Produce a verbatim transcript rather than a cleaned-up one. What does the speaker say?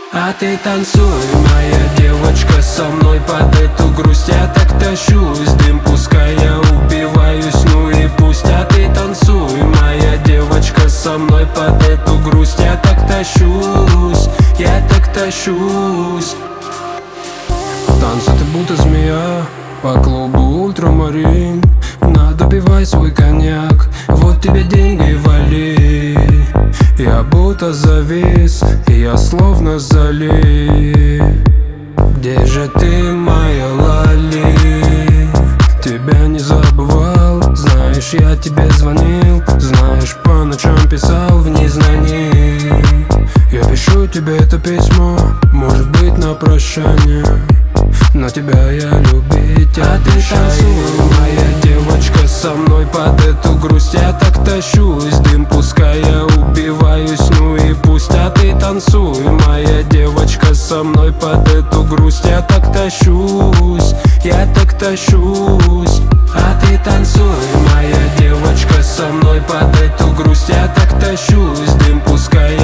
А ты танцуй, моя девочка, со мной под эту грусть. Я так тащусь, дым, пускай я убиваюсь, ну и пусть. А ты танцуй, моя девочка, со мной под эту грусть. Я так тащусь, я так тащусь. В танце ты будто змея по клубу ультрамарин. Надо пивай свой коньяк, вот тебе деньги, вали. Я будто завис, и я словно залив. Где же ты, моя лали? Тебя не забывал, знаешь, я тебе звонил. Знаешь, по ночам писал в незнании. Я пишу тебе это письмо, может быть, на прощание, но тебя я любить обещаю. А ты танцуй, моя девочка, со мной под эту грусть. Я так тащусь, дым, пускай я убиваюсь, ну и пусть. А ты танцуй, моя девочка, со мной под эту грусть. Я так тащусь, я так тащусь. А ты танцуй, моя девочка, со мной под эту грусть. Я так тащусь, дым, пускай